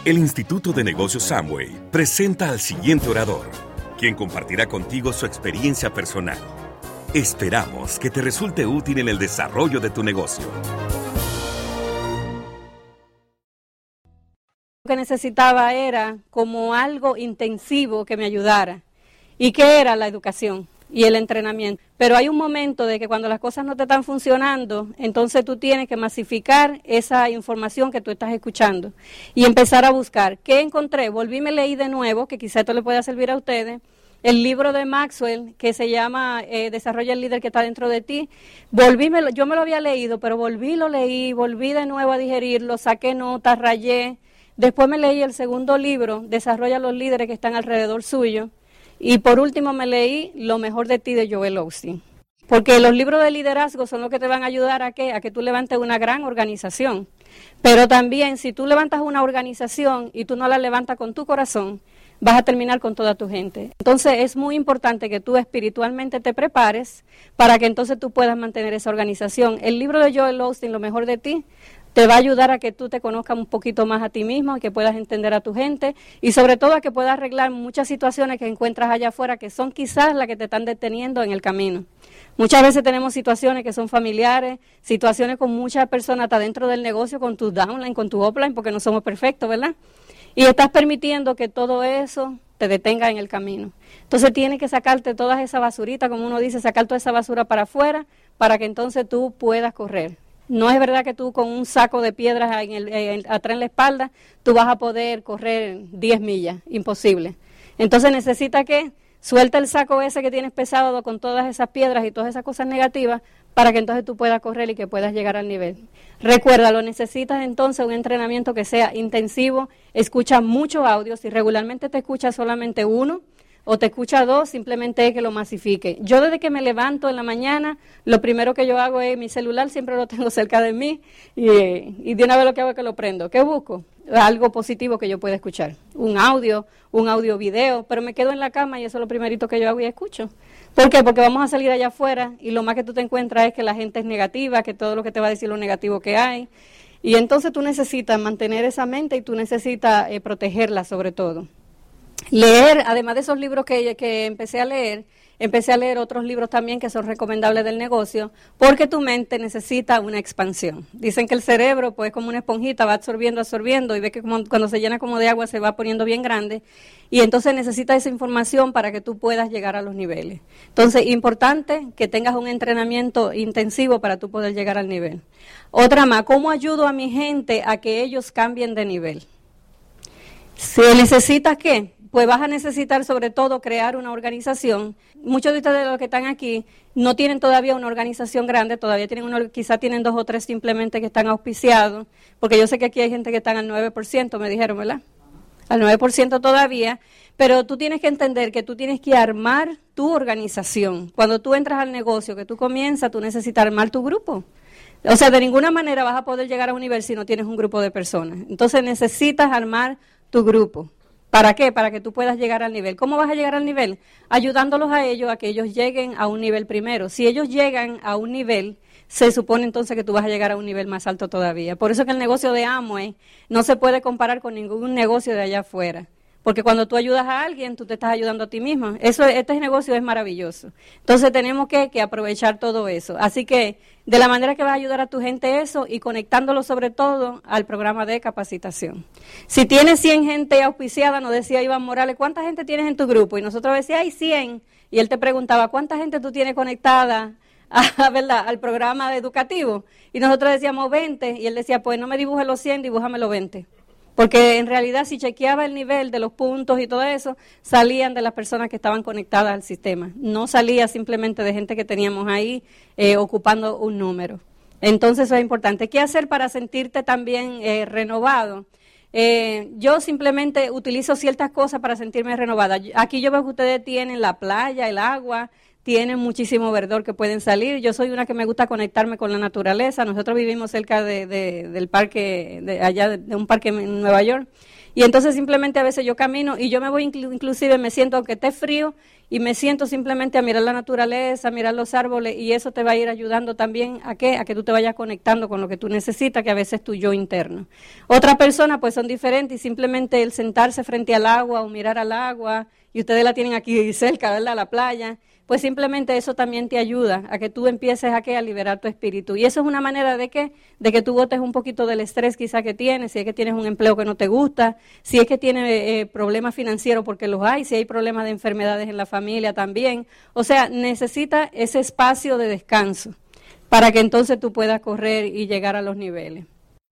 El Instituto de Negocios Amway presenta al siguiente orador, quien compartirá contigo su experiencia personal. Esperamos que te resulte útil en el desarrollo de tu negocio. Lo que necesitaba era como algo intensivo que me ayudara. ¿Y qué era? La educación y el entrenamiento. Pero hay un momento de que cuando las cosas no te están funcionando, entonces tú tienes que masificar esa información que tú estás escuchando y empezar a buscar. ¿Qué encontré? Volví y me leí de nuevo, que quizá esto le pueda servir a ustedes, el libro de Maxwell que se llama Desarrolla el líder que está dentro de ti. Yo me lo había leído, pero lo leí, volví de nuevo a digerirlo, saqué notas, rayé. Después me leí el segundo libro, Desarrolla los líderes que están alrededor suyo. Y por último me leí Lo mejor de ti de Joel Osteen. Porque los libros de liderazgo son los que te van a ayudar a que tú levantes una gran organización. Pero también si tú levantas una organización y tú no la levantas con tu corazón, vas a terminar con toda tu gente. Entonces es muy importante que tú espiritualmente te prepares para que entonces tú puedas mantener esa organización. El libro de Joel Osteen, Lo mejor de ti, te va a ayudar a que tú te conozcas un poquito más a ti mismo, a que puedas entender a tu gente y sobre todo a que puedas arreglar muchas situaciones que encuentras allá afuera que son quizás las que te están deteniendo en el camino. Muchas veces tenemos situaciones que son familiares, situaciones con muchas personas hasta dentro del negocio, con tu downline, con tu upline, porque no somos perfectos, ¿verdad? Y estás permitiendo que todo eso te detenga en el camino. Entonces tienes que sacarte toda esa basurita, como uno dice, sacar toda esa basura para afuera para que entonces tú puedas correr. No es verdad que tú con un saco de piedras atrás en la espalda, tú vas a poder correr 10 millas, imposible. Entonces necesitas que suelta el saco ese que tienes pesado con todas esas piedras y todas esas cosas negativas para que entonces tú puedas correr y que puedas llegar al nivel. Recuérdalo, necesitas entonces un entrenamiento que sea intensivo, escucha muchos audios, si regularmente te escuchas solamente uno, o te escucha dos, simplemente es que lo masifique. Yo desde que me levanto en la mañana, lo primero que yo hago es mi celular, siempre lo tengo cerca de mí y de una vez lo que hago es que lo prendo. ¿Qué busco? Algo positivo que yo pueda escuchar. Un audio video, pero me quedo en la cama y eso es lo primerito que yo hago y escucho. ¿Por qué? Porque vamos a salir allá afuera y lo más que tú te encuentras es que la gente es negativa, que todo lo que te va a decir lo negativo que hay. Y entonces tú necesitas mantener esa mente y tú necesitas protegerla sobre todo. Leer, además de esos libros que empecé a leer otros libros también que son recomendables del negocio, porque tu mente necesita una expansión. Dicen que el cerebro, pues como una esponjita, va absorbiendo, y ve que cuando se llena como de agua se va poniendo bien grande, y entonces necesita esa información para que tú puedas llegar a los niveles. Entonces, importante que tengas un entrenamiento intensivo para tú poder llegar al nivel. Otra más, ¿cómo ayudo a mi gente a que ellos cambien de nivel? Si necesitas, ¿qué? Pues vas a necesitar sobre todo crear una organización. Muchos de ustedes, los que están aquí, no tienen todavía una organización grande, todavía tienen quizás tienen 2 o 3 simplemente que están auspiciados, porque yo sé que aquí hay gente que están al 9%, me dijeron, ¿verdad? Al 9% todavía, pero tú tienes que entender que tú tienes que armar tu organización. Cuando tú entras al negocio, que tú comienzas, tú necesitas armar tu grupo. O sea, de ninguna manera vas a poder llegar a un nivel si no tienes un grupo de personas. Entonces necesitas armar tu grupo. ¿Para qué? Para que tú puedas llegar al nivel. ¿Cómo vas a llegar al nivel? Ayudándolos a ellos a que ellos lleguen a un nivel primero. Si ellos llegan a un nivel, se supone entonces que tú vas a llegar a un nivel más alto todavía. Por eso que el negocio de Amway no se puede comparar con ningún negocio de allá afuera. Porque cuando tú ayudas a alguien, tú te estás ayudando a ti mismo. Este negocio es maravilloso. Entonces tenemos que aprovechar todo eso. Así que de la manera que vas a ayudar a tu gente eso y conectándolo sobre todo al programa de capacitación. Si tienes 100 gente auspiciada, nos decía Iván Morales, ¿cuánta gente tienes en tu grupo? Y nosotros decíamos, hay 100. Y él te preguntaba, ¿cuánta gente tú tienes conectada ¿verdad? Al programa educativo? Y nosotros decíamos 20. Y él decía, pues no me dibujes los 100, dibújame los 20. Porque en realidad si chequeaba el nivel de los puntos y todo eso, salían de las personas que estaban conectadas al sistema. No salía simplemente de gente que teníamos ahí ocupando un número. Entonces eso es importante. ¿Qué hacer para sentirte también renovado? Yo simplemente utilizo ciertas cosas para sentirme renovada. Aquí yo veo que ustedes tienen la playa, el agua, tienen muchísimo verdor que pueden salir. Yo soy una que me gusta conectarme con la naturaleza. Nosotros vivimos cerca del parque, de un parque en Nueva York. Y entonces simplemente a veces yo camino y yo me voy, inclusive me siento, aunque esté frío, y me siento simplemente a mirar la naturaleza, a mirar los árboles, y eso te va a ir ayudando también a que tú te vayas conectando con lo que tú necesitas, que a veces es tu yo interno. Otras personas pues son diferentes y simplemente el sentarse frente al agua o mirar al agua, y ustedes la tienen aquí cerca, ¿verdad?, la playa, pues simplemente eso también te ayuda a que tú empieces a liberar tu espíritu. Y eso es una manera de que tú botes un poquito del estrés quizá que tienes, si es que tienes un empleo que no te gusta, si es que tienes problemas financieros porque los hay, si hay problemas de enfermedades en la familia también. O sea, necesita ese espacio de descanso para que entonces tú puedas correr y llegar a los niveles.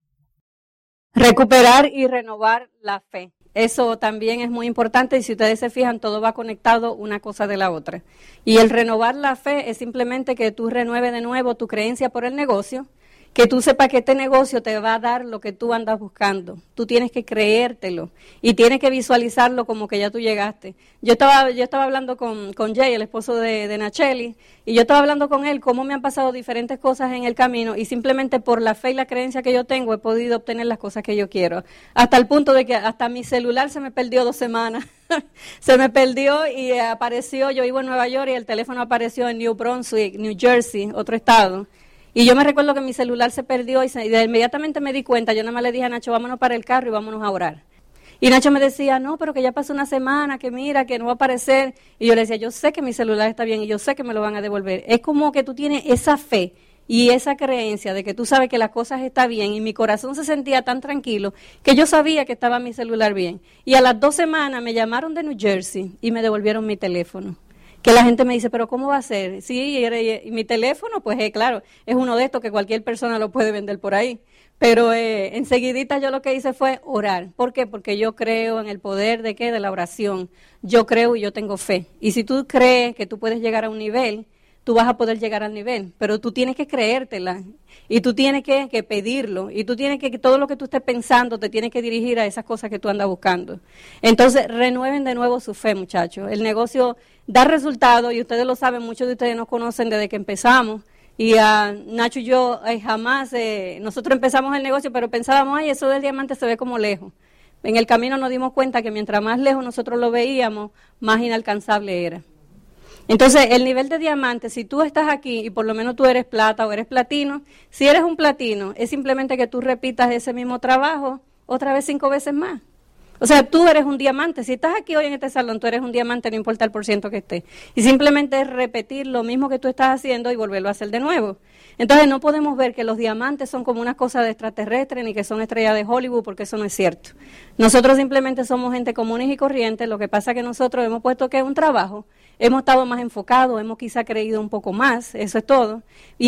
Recuperar y renovar la fe. Eso también es muy importante y si ustedes se fijan, todo va conectado una cosa de la otra. Y el renovar la fe es simplemente que tú renueves de nuevo tu creencia por el negocio, que tú sepas que este negocio te va a dar lo que tú andas buscando. Tú tienes que creértelo y tienes que visualizarlo como que ya tú llegaste. Yo estaba hablando con Jay, el esposo de Nacheli, y yo estaba hablando con él cómo me han pasado diferentes cosas en el camino y simplemente por la fe y la creencia que yo tengo he podido obtener las cosas que yo quiero. Hasta el punto de que hasta mi celular se me perdió 2 semanas. Se me perdió y apareció, yo vivo en Nueva York y el teléfono apareció en New Brunswick, New Jersey, otro estado. Y yo me recuerdo que mi celular se perdió y inmediatamente me di cuenta, yo nada más le dije a Nacho, vámonos para el carro y vámonos a orar. Y Nacho me decía, no, pero que ya pasó una semana, que mira, que no va a aparecer. Y yo le decía, yo sé que mi celular está bien y yo sé que me lo van a devolver. Es como que tú tienes esa fe y esa creencia de que tú sabes que las cosas están bien y mi corazón se sentía tan tranquilo que yo sabía que estaba mi celular bien. Y a las 2 semanas me llamaron de New Jersey y me devolvieron mi teléfono. Que la gente me dice, pero ¿cómo va a ser? Sí, y mi teléfono, pues claro, es uno de estos que cualquier persona lo puede vender por ahí. Pero enseguidita yo lo que hice fue orar. ¿Por qué? Porque yo creo en el poder de ¿qué? De la oración. Yo creo y yo tengo fe. Y si tú crees que tú puedes llegar a un nivel, tú vas a poder llegar al nivel. Pero tú tienes que creértela. Y tú tienes que pedirlo. Y tú tienes que todo lo que tú estés pensando te tienes que dirigir a esas cosas que tú andas buscando. Entonces, renueven de nuevo su fe, muchachos. El negocio da resultados y ustedes lo saben, muchos de ustedes nos conocen desde que empezamos. Y Nacho y yo jamás, nosotros empezamos el negocio, pero pensábamos, ay, eso del diamante se ve como lejos. En el camino nos dimos cuenta que mientras más lejos nosotros lo veíamos, más inalcanzable era. Entonces, el nivel de diamante, si tú estás aquí y por lo menos tú eres plata o eres platino, si eres un platino, es simplemente que tú repitas ese mismo trabajo otra vez 5 veces más. O sea, tú eres un diamante. Si estás aquí hoy en este salón, tú eres un diamante, no importa el % que estés. Y simplemente es repetir lo mismo que tú estás haciendo y volverlo a hacer de nuevo. Entonces, no podemos ver que los diamantes son como una cosa de extraterrestre ni que son estrellas de Hollywood, porque eso no es cierto. Nosotros simplemente somos gente comunes y corrientes. Lo que pasa es que nosotros hemos puesto que es un trabajo. Hemos estado más enfocados, hemos quizá creído un poco más, eso es todo.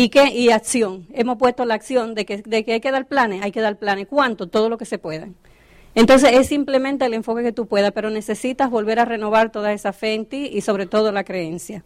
Y acción. Hemos puesto la acción de que hay que dar planes. Hay que dar planes. ¿Cuánto? Todo lo que se pueda. Entonces es simplemente el enfoque que tú puedas, pero necesitas volver a renovar toda esa fe en ti y sobre todo la creencia.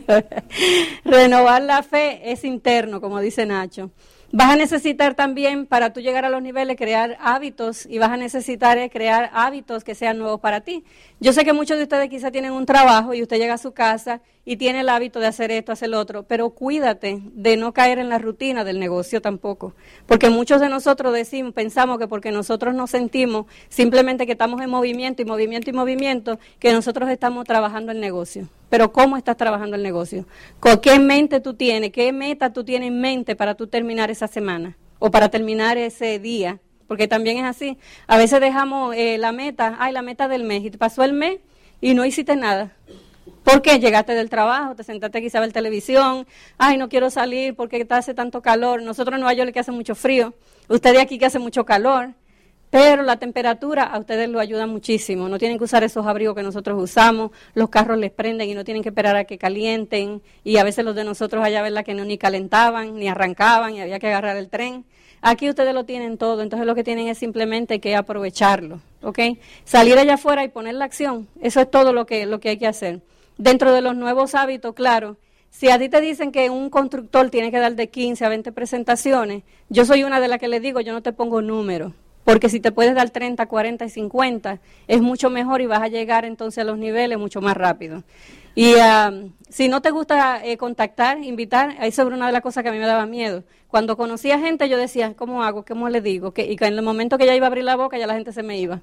Renovar la fe es interno, como dice Nacho. Vas a necesitar también, para tú llegar a los niveles, crear hábitos y vas a necesitar crear hábitos que sean nuevos para ti. Yo sé que muchos de ustedes quizá tienen un trabajo y usted llega a su casa y tiene el hábito de hacer esto, hacer lo otro, pero cuídate de no caer en la rutina del negocio tampoco, porque muchos de nosotros pensamos que porque nosotros nos sentimos simplemente que estamos en movimiento y movimiento y movimiento, que nosotros estamos trabajando el negocio. Pero ¿cómo estás trabajando el negocio? ¿Con qué mente tú tienes? ¿Qué meta tú tienes en mente para tú terminar esa semana? O para terminar ese día. Porque también es así. A veces dejamos la meta del mes. Y te pasó el mes y no hiciste nada. ¿Por qué? Llegaste del trabajo, te sentaste quizá a ver televisión. Ay, no quiero salir porque hace tanto calor. Nosotros en Nueva York que hace mucho frío. Ustedes aquí que hace mucho calor. Pero la temperatura a ustedes lo ayuda muchísimo. No tienen que usar esos abrigos que nosotros usamos. Los carros les prenden y no tienen que esperar a que calienten. Y a veces los de nosotros allá, ¿verdad?, que no ni calentaban, ni arrancaban y había que agarrar el tren. Aquí ustedes lo tienen todo. Entonces lo que tienen es simplemente que aprovecharlo. ¿Ok? Salir allá afuera y poner la acción. Eso es todo lo que hay que hacer. Dentro de los nuevos hábitos, claro. Si a ti te dicen que un constructor tiene que dar de 15 a 20 presentaciones, yo soy una de las que les digo, yo no te pongo números. Porque si te puedes dar 30, 40 y 50, es mucho mejor y vas a llegar entonces a los niveles mucho más rápido. Y si no te gusta contactar, invitar, eso era una de las cosas que a mí me daba miedo. Cuando conocía gente yo decía, ¿cómo hago? ¿Cómo le digo? Y que en el momento que ya iba a abrir la boca ya la gente se me iba.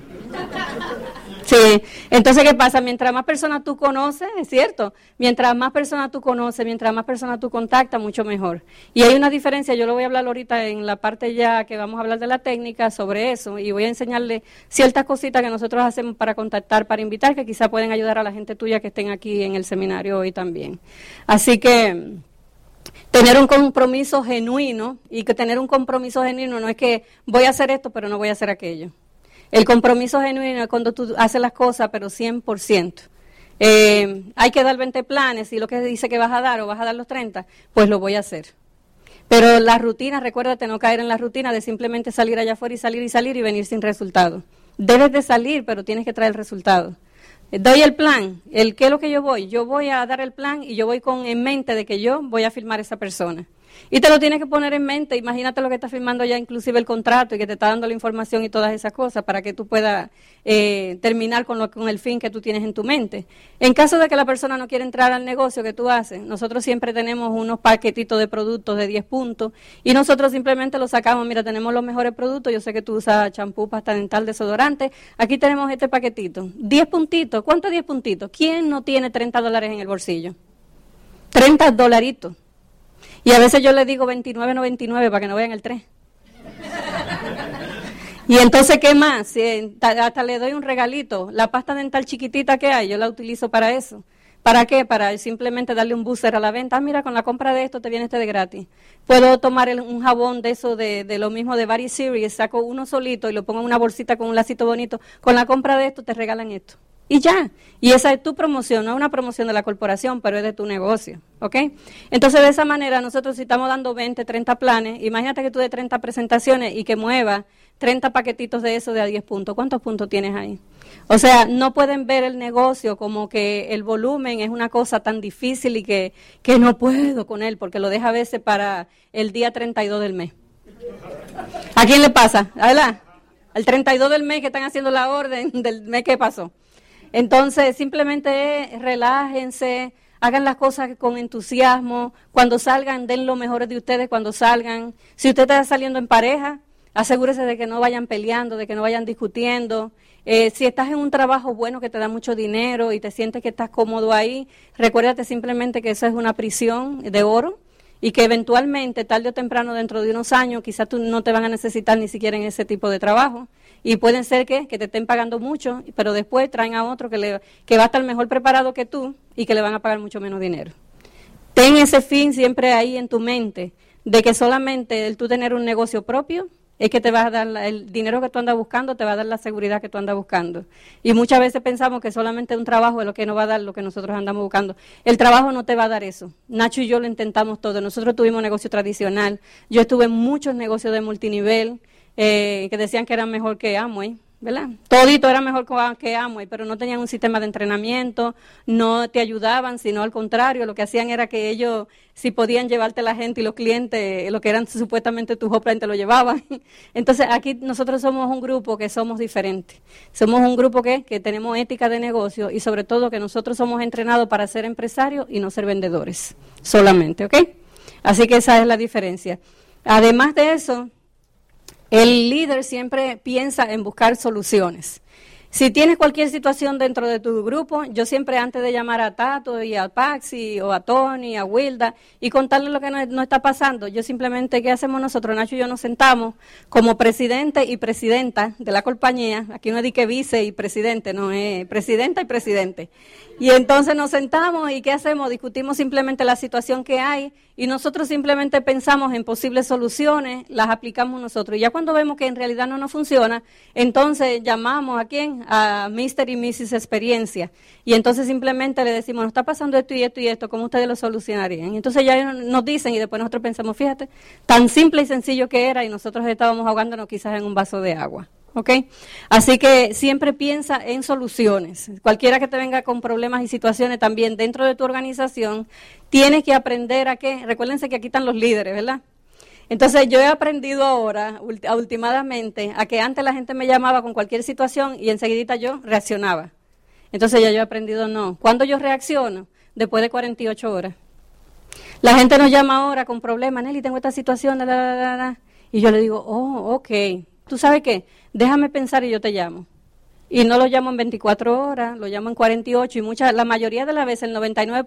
Sí, entonces ¿qué pasa? Mientras más personas tú conoces, es cierto, mientras más personas tú conoces, mientras más personas tú contactas, mucho mejor. Y hay una diferencia, yo lo voy a hablar ahorita en la parte ya que vamos a hablar de la técnica sobre eso, y voy a enseñarle ciertas cositas que nosotros hacemos para contactar, para invitar, que quizá pueden ayudar a la gente tuya que estén aquí en el seminario hoy también. Así que tener un compromiso genuino, y que tener un compromiso genuino no es que voy a hacer esto, pero no voy a hacer aquello. El compromiso genuino es cuando tú haces las cosas, pero 100%. Hay que dar 20 planes, y lo que dice que vas a dar, o vas a dar los 30, pues lo voy a hacer. Pero la rutina, recuérdate, no caer en la rutina de simplemente salir allá afuera y salir y venir sin resultado. Debes de salir, pero tienes que traer el resultado. Doy el plan, ¿qué es lo que yo voy a dar el plan, y yo voy en mente de que yo voy a firmar a esa persona. Y te lo tienes que poner en mente, imagínate lo que está firmando ya inclusive el contrato y que te está dando la información y todas esas cosas para que tú puedas terminar con el fin que tú tienes en tu mente. En caso de que la persona no quiera entrar al negocio que tú haces, nosotros siempre tenemos unos paquetitos de productos de 10 puntos y nosotros simplemente los sacamos. Mira, tenemos los mejores productos, yo sé que tú usas champú, pasta dental, desodorante, aquí tenemos este paquetito, 10 puntitos. ¿Cuánto 10 puntitos? ¿Quién no tiene $30 en el bolsillo? 30 dolaritos. Y a veces yo le digo 29.99 para que no vean el 3. Y entonces, ¿qué más? Hasta le doy un regalito. La pasta dental chiquitita que hay, yo la utilizo para eso. ¿Para qué? Para simplemente darle un booster a la venta. Mira, con la compra de esto te viene de gratis. Puedo tomar un jabón de eso, de lo mismo de Body Series, saco uno solito y lo pongo en una bolsita con un lacito bonito. Con la compra de esto te regalan esto. Y ya, y esa es tu promoción, no es una promoción de la corporación, pero es de tu negocio, ¿ok? Entonces, de esa manera, nosotros si estamos dando 20, 30 planes, imagínate que tú de 30 presentaciones y que muevas 30 paquetitos de eso de a 10 puntos. ¿Cuántos puntos tienes ahí? O sea, no pueden ver el negocio como que el volumen es una cosa tan difícil y que no puedo con él, porque lo deja a veces para el día 32 del mes. ¿A quién le pasa? ¿Verdad? El 32 del mes que están haciendo la orden del mes que pasó. Entonces, simplemente relájense, hagan las cosas con entusiasmo. Cuando salgan, den lo mejor de ustedes cuando salgan. Si usted está saliendo en pareja, asegúrese de que no vayan peleando, de que no vayan discutiendo. Si estás en un trabajo bueno que te da mucho dinero y te sientes que estás cómodo ahí, recuérdate simplemente que eso es una prisión de oro y que eventualmente, tarde o temprano, dentro de unos años, quizás tú no te van a necesitar ni siquiera en ese tipo de trabajo. Y pueden ser que te estén pagando mucho, pero después traen a otro que va a estar mejor preparado que tú y que le van a pagar mucho menos dinero. Ten ese fin siempre ahí en tu mente, de que solamente el tú tener un negocio propio es que te va a dar el dinero que tú andas buscando, te va a dar la seguridad que tú andas buscando. Y muchas veces pensamos que solamente un trabajo es lo que nos va a dar lo que nosotros andamos buscando. El trabajo no te va a dar eso. Nacho y yo lo intentamos todo. Nosotros tuvimos un negocio tradicional. Yo estuve en muchos negocios de multinivel, que decían que eran mejor que Amway, ¿verdad? Todito era mejor que Amway, pero no tenían un sistema de entrenamiento, no te ayudaban, sino al contrario, lo que hacían era que ellos, si podían llevarte la gente y los clientes, lo que eran supuestamente tus hoplines, te lo llevaban. Entonces, aquí nosotros somos un grupo que somos diferentes. Somos un grupo que tenemos ética de negocio y sobre todo que nosotros somos entrenados para ser empresarios y no ser vendedores solamente, ¿ok? Así que esa es la diferencia. Además de eso, el líder siempre piensa en buscar soluciones. Si tienes cualquier situación dentro de tu grupo, yo siempre antes de llamar a Tato y a Paxi o a Tony, a Wilda y contarle lo que no está pasando, yo simplemente, ¿qué hacemos nosotros? Nacho y yo nos sentamos como presidente y presidenta de la compañía, aquí no di que vice y presidente, no, presidenta y presidente. Y entonces nos sentamos y ¿qué hacemos? Discutimos simplemente la situación que hay y nosotros simplemente pensamos en posibles soluciones, las aplicamos nosotros. Y ya cuando vemos que en realidad no nos funciona, entonces llamamos ¿a quién? A Mr. y Mrs. Experiencia. Y entonces simplemente le decimos, nos está pasando esto y esto y esto, ¿cómo ustedes lo solucionarían? Y entonces ya nos dicen y después nosotros pensamos, fíjate, tan simple y sencillo que era y nosotros estábamos ahogándonos quizás en un vaso de agua. ¿Ok? Así que siempre piensa en soluciones. Cualquiera que te venga con problemas y situaciones también dentro de tu organización, tienes que aprender a qué. Recuérdense que aquí están los líderes, ¿verdad? Entonces yo he aprendido ahora, últimamente, a que antes la gente me llamaba con cualquier situación y enseguidita yo reaccionaba. Entonces ya yo he aprendido no. ¿Cuándo yo reacciono? Después de 48 horas. La gente nos llama ahora con problemas, Nelly, tengo esta situación, y yo le digo, oh, ok, ¿tú sabes qué? Déjame pensar y yo te llamo. Y no lo llamo en 24 horas, lo llamo en 48 y la mayoría de las veces, el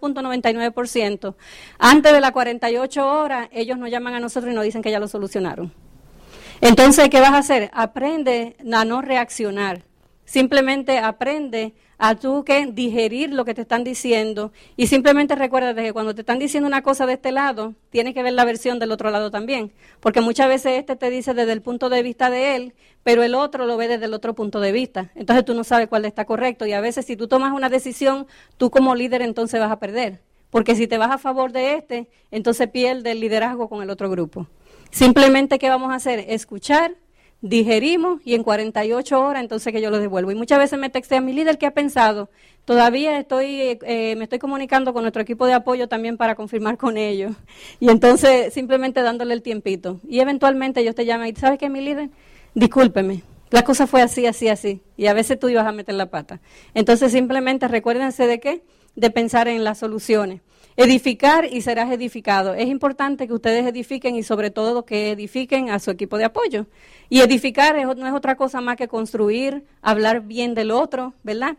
99.99%, antes de las 48 horas, ellos nos llaman a nosotros y nos dicen que ya lo solucionaron. Entonces, ¿qué vas a hacer? Aprende a no reaccionar. Simplemente aprende a tú que digerir lo que te están diciendo y simplemente recuérdate que cuando te están diciendo una cosa de este lado, tienes que ver la versión del otro lado también, porque muchas veces este te dice desde el punto de vista de él, pero el otro lo ve desde el otro punto de vista. Entonces tú no sabes cuál está correcto y a veces si tú tomas una decisión, tú como líder entonces vas a perder, porque si te vas a favor de este, entonces pierde el liderazgo con el otro grupo. Simplemente, ¿qué vamos a hacer? Escuchar, digerimos y en 48 horas entonces que yo lo devuelvo. Y muchas veces me textea mi líder, ¿qué ha pensado? Todavía me estoy comunicando con nuestro equipo de apoyo también para confirmar con ellos. Y entonces simplemente dándole el tiempito. Y eventualmente ellos te llaman y ¿sabes qué, mi líder? Discúlpeme, la cosa fue así, así, así. Y a veces tú ibas a meter la pata. Entonces simplemente recuérdense de qué, de pensar en las soluciones. Edificar y serás edificado. Es importante que ustedes edifiquen y sobre todo que edifiquen a su equipo de apoyo. Y edificar no es otra cosa más que construir, hablar bien del otro, ¿verdad?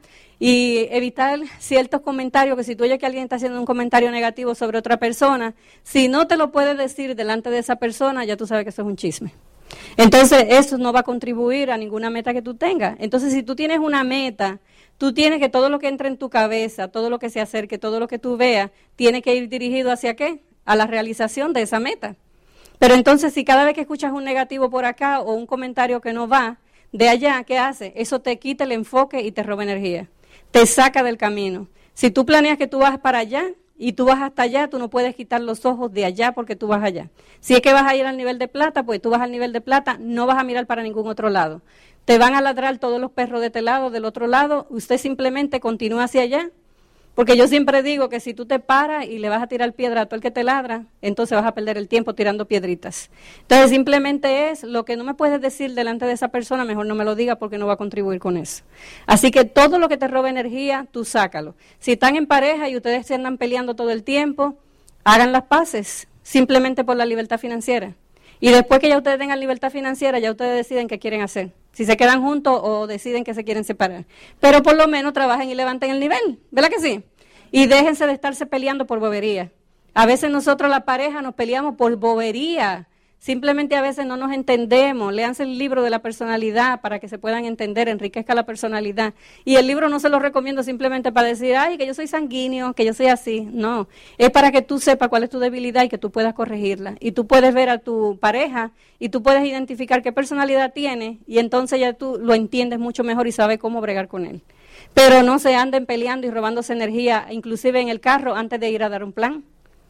Y evitar ciertos comentarios que si tú oyes que alguien está haciendo un comentario negativo sobre otra persona, si no te lo puedes decir delante de esa persona, ya tú sabes que eso es un chisme. Entonces, eso no va a contribuir a ninguna meta que tú tengas. Entonces, si tú tienes una meta, tú tienes que todo lo que entre en tu cabeza, todo lo que se acerque, todo lo que tú veas, tiene que ir dirigido hacia qué? A la realización de esa meta. Pero entonces, si cada vez que escuchas un negativo por acá o un comentario que no va, de allá, ¿qué hace? Eso te quita el enfoque y te roba energía. Te saca del camino. Si tú planeas que tú vas para allá y tú vas hasta allá, tú no puedes quitar los ojos de allá porque tú vas allá. Si es que vas a ir al nivel de plata, pues tú vas al nivel de plata, no vas a mirar para ningún otro lado. Te van a ladrar todos los perros de este lado, del otro lado, usted simplemente continúa hacia allá. Porque yo siempre digo que si tú te paras y le vas a tirar piedra a todo el que te ladra, entonces vas a perder el tiempo tirando piedritas. Entonces simplemente es lo que no me puedes decir delante de esa persona, mejor no me lo diga porque no va a contribuir con eso. Así que todo lo que te robe energía, tú sácalo. Si están en pareja y ustedes se andan peleando todo el tiempo, hagan las paces simplemente por la libertad financiera. Y después que ya ustedes tengan libertad financiera, ya ustedes deciden qué quieren hacer. Si se quedan juntos o deciden que se quieren separar. Pero por lo menos trabajen y levanten el nivel, ¿verdad que sí? Y déjense de estarse peleando por bobería. A veces nosotros la pareja nos peleamos por bobería. Simplemente a veces no nos entendemos. Léanse el libro de la personalidad para que se puedan entender, enriquezca la personalidad. Y el libro no se lo recomiendo simplemente para decir, ay, que yo soy sanguíneo, que yo soy así. No, es para que tú sepas cuál es tu debilidad y que tú puedas corregirla. Y tú puedes ver a tu pareja y tú puedes identificar qué personalidad tiene y entonces ya tú lo entiendes mucho mejor y sabes cómo bregar con él. Pero no se anden peleando y robándose energía, inclusive en el carro, antes de ir a dar un plan.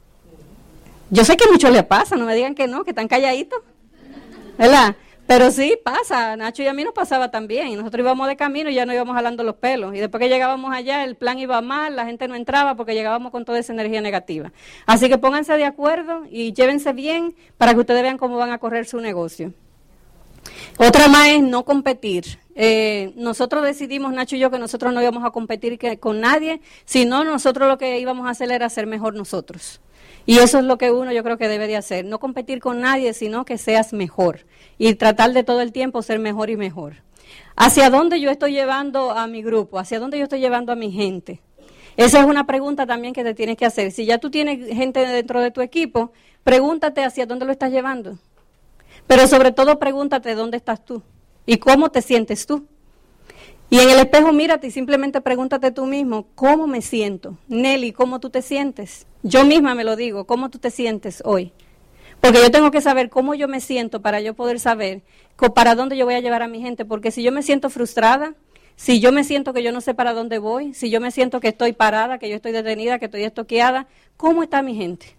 Yo sé que a muchos les pasa, no me digan que no, que están calladitos, ¿verdad? Pero sí pasa, Nacho y a mí nos pasaba también, y nosotros íbamos de camino y ya no íbamos jalando los pelos, y después que llegábamos allá el plan iba mal, la gente no entraba porque llegábamos con toda esa energía negativa. Así que pónganse de acuerdo y llévense bien para que ustedes vean cómo van a correr su negocio. Otra más es no competir. Nosotros decidimos, Nacho y yo, que nosotros no íbamos a competir con nadie, sino nosotros lo que íbamos a hacer era ser mejor nosotros. Y eso es lo que uno yo creo que debe de hacer, no competir con nadie, sino que seas mejor y tratar de todo el tiempo ser mejor y mejor. ¿Hacia dónde yo estoy llevando a mi grupo? ¿Hacia dónde yo estoy llevando a mi gente? Esa es una pregunta también que te tienes que hacer. Si ya tú tienes gente dentro de tu equipo, pregúntate hacia dónde lo estás llevando. Pero sobre todo pregúntate dónde estás tú y cómo te sientes tú. Y en el espejo mírate y simplemente pregúntate tú mismo, ¿cómo me siento? Nelly, ¿cómo tú te sientes? Yo misma me lo digo, ¿cómo tú te sientes hoy? Porque yo tengo que saber cómo yo me siento para yo poder saber para dónde yo voy a llevar a mi gente. Porque si yo me siento frustrada, si yo me siento que yo no sé para dónde voy, si yo me siento que estoy parada, que yo estoy detenida, que estoy estoqueada, ¿cómo está mi gente?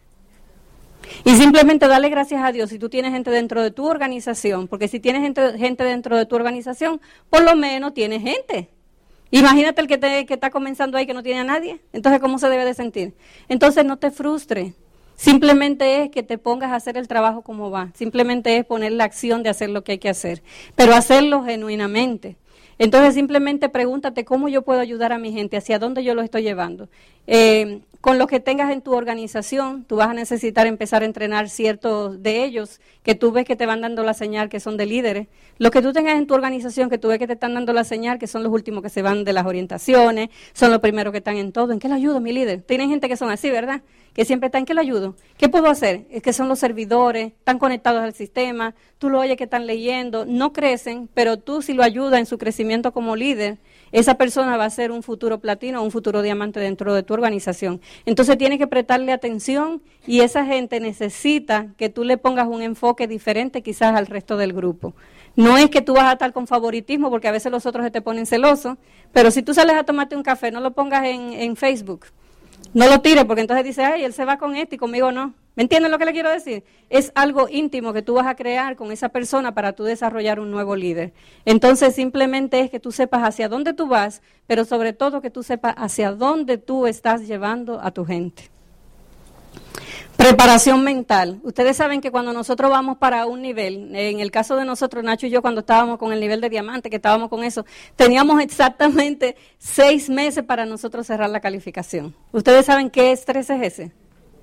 Y simplemente dale gracias a Dios si tú tienes gente dentro de tu organización, porque si tienes gente dentro de tu organización, por lo menos tienes gente. Imagínate el que está comenzando ahí que no tiene a nadie, entonces ¿cómo se debe de sentir? Entonces no te frustres, simplemente es que te pongas a hacer el trabajo como va, simplemente es poner la acción de hacer lo que hay que hacer, pero hacerlo genuinamente. Entonces simplemente pregúntate cómo yo puedo ayudar a mi gente, hacia dónde yo lo estoy llevando. Con lo que tengas en tu organización, tú vas a necesitar empezar a entrenar ciertos de ellos que tú ves que te van dando la señal que son de líderes. Lo que tú tengas en tu organización que tú ves que te están dando la señal que son los últimos que se van de las orientaciones, son los primeros que están en todo. ¿En qué le ayudo, mi líder? Tienen gente que son así, ¿verdad? Que siempre están, ¿en qué le ayudo? ¿Qué puedo hacer? Es que son los servidores, están conectados al sistema, tú lo oyes que están leyendo, no crecen, pero tú si lo ayudas en su crecimiento como líder, esa persona va a ser un futuro platino o un futuro diamante dentro de tu organización. Entonces tienes que prestarle atención y esa gente necesita que tú le pongas un enfoque diferente quizás al resto del grupo. No es que tú vas a estar con favoritismo porque a veces los otros se te ponen celosos, pero si tú sales a tomarte un café, no lo pongas en Facebook. No lo tires porque entonces dice, ay, él se va con este y conmigo no. ¿Me entienden lo que le quiero decir? Es algo íntimo que tú vas a crear con esa persona para tú desarrollar un nuevo líder. Entonces simplemente es que tú sepas hacia dónde tú vas, pero sobre todo que tú sepas hacia dónde tú estás llevando a tu gente. Preparación mental. Ustedes saben que cuando nosotros vamos para un nivel, en el caso de nosotros, Nacho y yo, cuando estábamos con el nivel de diamante, que estábamos con eso, teníamos exactamente 6 meses para nosotros cerrar la calificación. ¿Ustedes saben qué estrés es ese?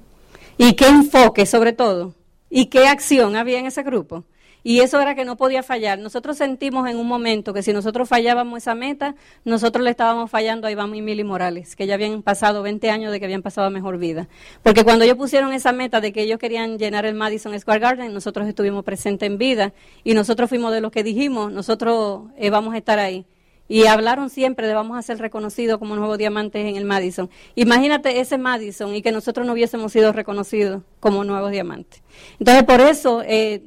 ¿Y qué enfoque, sobre todo? ¿Y qué acción había en ese grupo? Y eso era que no podía fallar. Nosotros sentimos en un momento que si nosotros fallábamos esa meta, nosotros le estábamos fallando a Iván y Mili Morales, que ya habían pasado 20 años de que habían pasado mejor vida. Porque cuando ellos pusieron esa meta de que ellos querían llenar el Madison Square Garden, nosotros estuvimos presentes en vida y nosotros fuimos de los que dijimos, nosotros vamos a estar ahí. Y hablaron siempre de vamos a ser reconocidos como nuevos diamantes en el Madison. Imagínate ese Madison y que nosotros no hubiésemos sido reconocidos como nuevos diamantes. Entonces, por eso,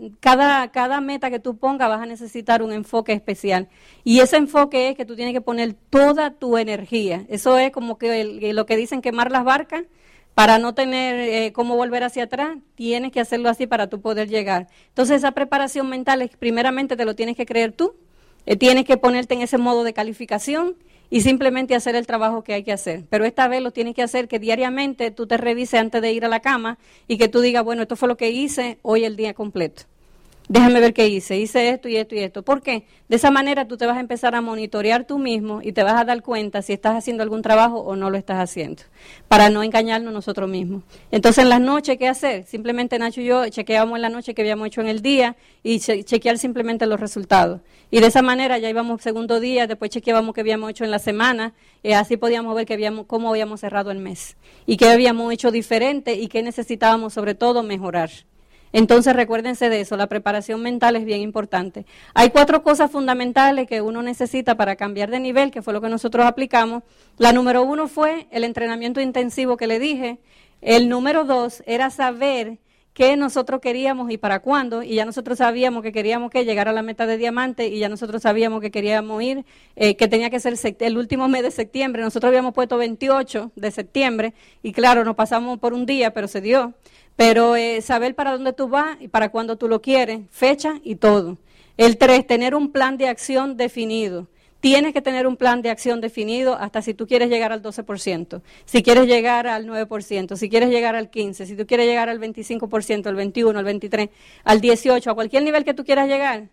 cada meta que tú pongas vas a necesitar un enfoque especial. Y ese enfoque es que tú tienes que poner toda tu energía. Eso es como que lo que dicen quemar las barcas. Para no tener cómo volver hacia atrás, tienes que hacerlo así para tú poder llegar. Entonces, esa preparación mental, primeramente te lo tienes que creer tú. Tienes que ponerte en ese modo de calificación y simplemente hacer el trabajo que hay que hacer. Pero esta vez lo tienes que hacer que diariamente tú te revises antes de ir a la cama y que tú digas, bueno, esto fue lo que hice hoy el día completo. Déjame ver qué hice esto y esto y esto. ¿Por qué? De esa manera tú te vas a empezar a monitorear tú mismo y te vas a dar cuenta si estás haciendo algún trabajo o no lo estás haciendo, para no engañarnos nosotros mismos. Entonces en las noches, ¿qué hacer? Simplemente Nacho y yo chequeábamos en la noche qué habíamos hecho en el día y chequear simplemente los resultados. Y de esa manera ya íbamos segundo día, después chequeábamos qué habíamos hecho en la semana, así podíamos ver cómo habíamos cerrado el mes y qué habíamos hecho diferente y qué necesitábamos sobre todo mejorar. Entonces recuérdense de eso, la preparación mental es bien importante. Hay 4 cosas fundamentales que uno necesita para cambiar de nivel, que fue lo que nosotros aplicamos. La número 1 fue el entrenamiento intensivo que le dije. El número 2 era saber qué nosotros queríamos y para cuándo, y ya nosotros sabíamos que queríamos llegar a la meta de diamante y ya nosotros sabíamos que queríamos ir, que tenía que ser el último mes de septiembre. Nosotros habíamos puesto 28 de septiembre y claro, nos pasamos por un día, pero se dio. Pero saber para dónde tú vas y para cuándo tú lo quieres, fecha y todo. El 3, tener un plan de acción definido. Tienes que tener un plan de acción definido hasta si tú quieres llegar al 12%, si quieres llegar al 9%, si quieres llegar al 15%, si tú quieres llegar al 25%, al 21%, al 23%, al 18%, a cualquier nivel que tú quieras llegar.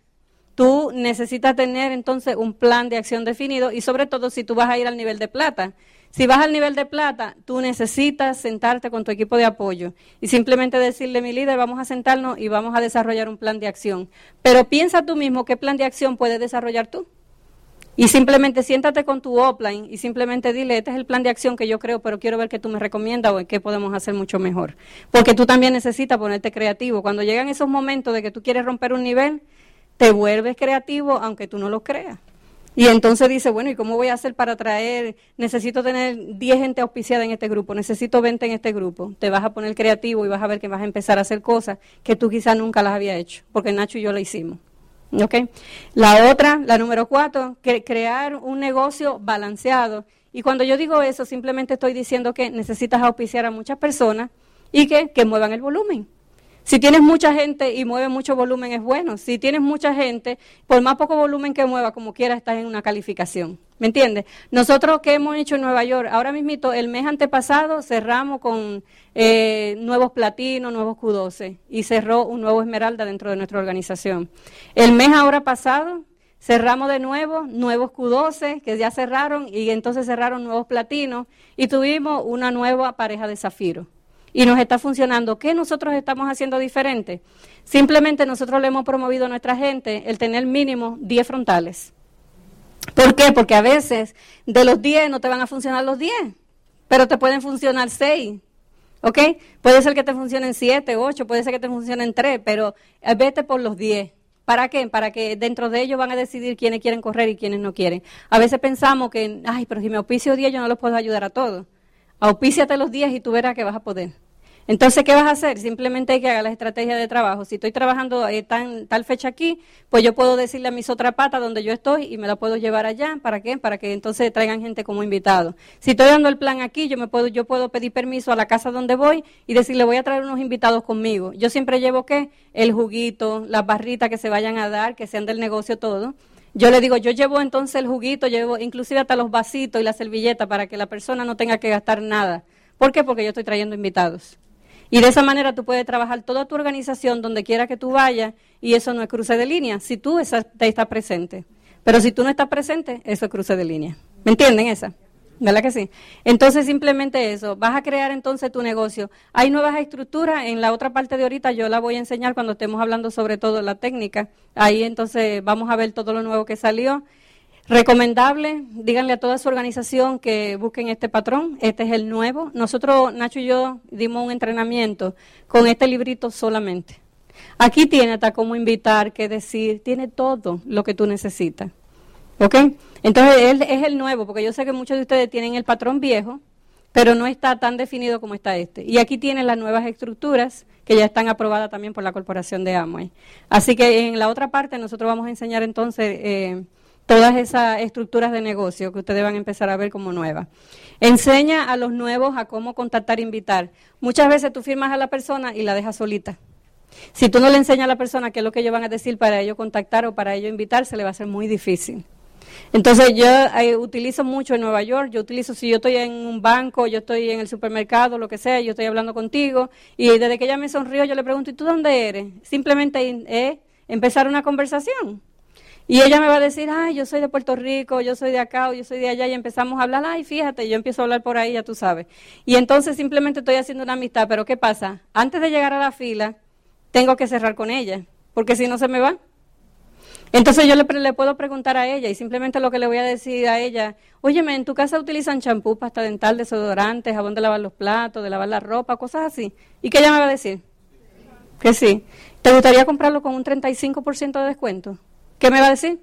Tú necesitas tener entonces un plan de acción definido y sobre todo si tú vas a ir al nivel de plata. Si vas al nivel de plata, tú necesitas sentarte con tu equipo de apoyo y simplemente decirle, mi líder, vamos a sentarnos y vamos a desarrollar un plan de acción. Pero piensa tú mismo qué plan de acción puedes desarrollar tú. Y simplemente siéntate con tu offline y simplemente dile, este es el plan de acción que yo creo, pero quiero ver qué tú me recomiendas o en qué podemos hacer mucho mejor. Porque tú también necesitas ponerte creativo. Cuando llegan esos momentos de que tú quieres romper un nivel, te vuelves creativo aunque tú no lo creas. Y entonces dice, bueno, ¿y cómo voy a hacer para traer? Necesito tener 10 gente auspiciada en este grupo, necesito 20 en este grupo. Te vas a poner creativo y vas a ver que vas a empezar a hacer cosas que tú quizás nunca las habías hecho, porque Nacho y yo la hicimos. ¿Okay? La otra, la número 4, crear un negocio balanceado. Y cuando yo digo eso, simplemente estoy diciendo que necesitas auspiciar a muchas personas y que muevan el volumen. Si tienes mucha gente y mueve mucho volumen es bueno. Si tienes mucha gente, por más poco volumen que mueva, como quiera, estás en una calificación. ¿Me entiendes? Nosotros, ¿qué hemos hecho en Nueva York? Ahora mismito, el mes antepasado cerramos con nuevos platinos, nuevos Q12 y cerró un nuevo esmeralda dentro de nuestra organización. El mes ahora pasado cerramos de nuevo, nuevos Q12 que ya cerraron y entonces cerraron nuevos platinos y tuvimos una nueva pareja de zafiro. Y nos está funcionando. ¿Qué nosotros estamos haciendo diferente? Simplemente nosotros le hemos promovido a nuestra gente el tener mínimo 10 frontales. ¿Por qué? Porque a veces de los 10 no te van a funcionar los 10, pero te pueden funcionar 6. ¿Ok? Puede ser que te funcionen 7, 8, puede ser que te funcionen 3, pero vete por los 10. ¿Para qué? Para que dentro de ellos van a decidir quiénes quieren correr y quiénes no quieren. A veces pensamos que, ay, pero si me auspicio 10 yo no los puedo ayudar a todos. Auspíciate los 10 y tú verás que vas a poder. Entonces, ¿qué vas a hacer? Simplemente hay que hacer la estrategia de trabajo. Si estoy trabajando tal fecha aquí, pues yo puedo decirle a mis otra pata donde yo estoy y me la puedo llevar allá. ¿Para qué? Para que entonces traigan gente como invitado. Si estoy dando el plan aquí, yo puedo pedir permiso a la casa donde voy y decirle voy a traer unos invitados conmigo. Yo siempre llevo, ¿qué? El juguito, las barritas que se vayan a dar, que sean del negocio todo. Yo le digo, yo llevo entonces el juguito, llevo inclusive hasta los vasitos y la servilleta para que la persona no tenga que gastar nada. ¿Por qué? Porque yo estoy trayendo invitados. Y de esa manera tú puedes trabajar toda tu organización donde quiera que tú vayas y eso no es cruce de línea, si tú estás presente. Pero si tú no estás presente, eso es cruce de línea. ¿Me entienden esa? ¿Verdad que sí? Entonces simplemente eso, vas a crear entonces tu negocio. Hay nuevas estructuras, en la otra parte de ahorita yo la voy a enseñar cuando estemos hablando sobre todo la técnica. Ahí entonces vamos a ver todo lo nuevo que salió. Recomendable, díganle a toda su organización que busquen este patrón, este es el nuevo. Nosotros, Nacho y yo, dimos un entrenamiento con este librito solamente. Aquí tiene hasta cómo invitar, qué decir, tiene todo lo que tú necesitas. ¿Ok? Entonces, él es el nuevo, porque yo sé que muchos de ustedes tienen el patrón viejo, pero no está tan definido como está este. Y aquí tienen las nuevas estructuras que ya están aprobadas también por la Corporación de Amway. Así que en la otra parte nosotros vamos a enseñar entonces todas esas estructuras de negocio que ustedes van a empezar a ver como nuevas. Enseña a los nuevos a cómo contactar e invitar. Muchas veces tú firmas a la persona y la dejas solita. Si tú no le enseñas a la persona qué es lo que ellos van a decir para ellos contactar o para ellos invitar, se le va a hacer muy difícil. Entonces yo utilizo mucho en Nueva York, si yo estoy en un banco, yo estoy en el supermercado, lo que sea, yo estoy hablando contigo y desde que ella me sonrió yo le pregunto, ¿y tú dónde eres? Simplemente empezar una conversación. Y ella me va a decir, ay, yo soy de Puerto Rico, yo soy de acá, o yo soy de allá, y empezamos a hablar, ay, fíjate, yo empiezo a hablar por ahí, ya tú sabes. Y entonces simplemente estoy haciendo una amistad, pero ¿qué pasa? Antes de llegar a la fila, tengo que cerrar con ella, porque si no se me va. Entonces yo le puedo preguntar a ella, y simplemente lo que le voy a decir a ella, óyeme, ¿en tu casa utilizan champú, pasta dental, desodorante, jabón de lavar los platos, de lavar la ropa, cosas así? ¿Y qué ella me va a decir? Que sí. ¿Te gustaría comprarlo con un 35% de descuento? ¿Qué me va a decir?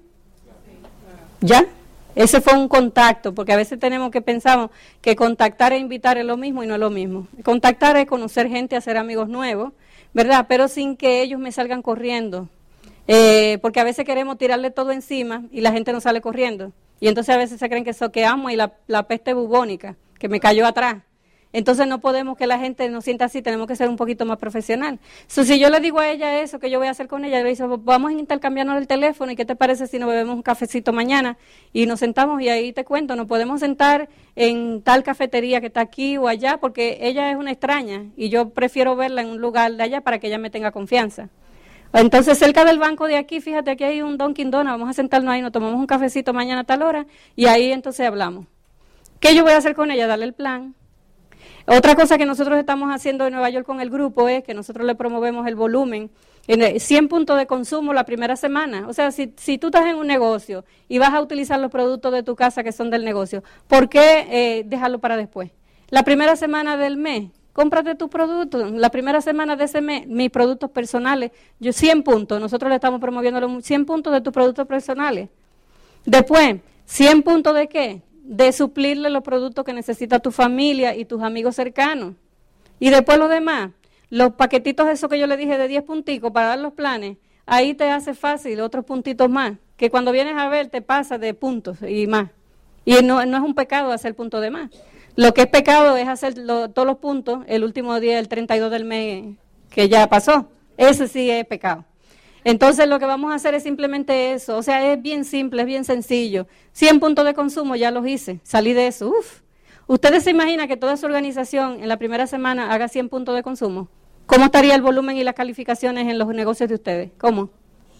¿Ya? Ese fue un contacto, porque a veces pensamos que contactar e invitar es lo mismo y no es lo mismo. Contactar es conocer gente, hacer amigos nuevos, ¿verdad? Pero sin que ellos me salgan corriendo. Porque a veces queremos tirarle todo encima y la gente no sale corriendo. Y entonces a veces se creen que eso que amo y la peste bubónica, que me cayó atrás. Entonces no podemos que la gente nos sienta así, tenemos que ser un poquito más profesional. Si yo le digo a ella eso, que yo voy a hacer con ella, le digo, vamos a intercambiarnos el teléfono y ¿qué te parece si nos bebemos un cafecito mañana? Y nos sentamos y ahí te cuento, nos podemos sentar en tal cafetería que está aquí o allá, porque ella es una extraña y yo prefiero verla en un lugar de allá para que ella me tenga confianza. Entonces cerca del banco de aquí, fíjate, aquí hay un Dunkin' Donuts, vamos a sentarnos ahí, nos tomamos un cafecito mañana a tal hora y ahí entonces hablamos. ¿Qué yo voy a hacer con ella? Darle el plan. Otra cosa que nosotros estamos haciendo en Nueva York con el grupo es que nosotros le promovemos el volumen, 100 puntos de consumo la primera semana. O sea, si tú estás en un negocio y vas a utilizar los productos de tu casa que son del negocio, ¿por qué dejarlo para después? La primera semana del mes, cómprate tus productos. La primera semana de ese mes, mis productos personales, 100 puntos. Nosotros le estamos promoviendo los 100 puntos de tus productos personales. Después, ¿100 puntos de qué? De suplirle los productos que necesita tu familia y tus amigos cercanos. Y después lo demás, los paquetitos esos que yo le dije de 10 punticos para dar los planes, ahí te hace fácil otros puntitos más, que cuando vienes a ver te pasa de puntos y más. Y no es un pecado hacer puntos de más. Lo que es pecado es hacer todos los puntos el último día, el 32 del mes que ya pasó. Ese sí es pecado. Entonces lo que vamos a hacer es simplemente eso, o sea, es bien simple, es bien sencillo. 100 puntos de consumo, ya los hice, salí de eso. ¿Ustedes se imaginan que toda su organización en la primera semana haga 100 puntos de consumo? ¿Cómo estaría el volumen y las calificaciones en los negocios de ustedes? ¿Cómo?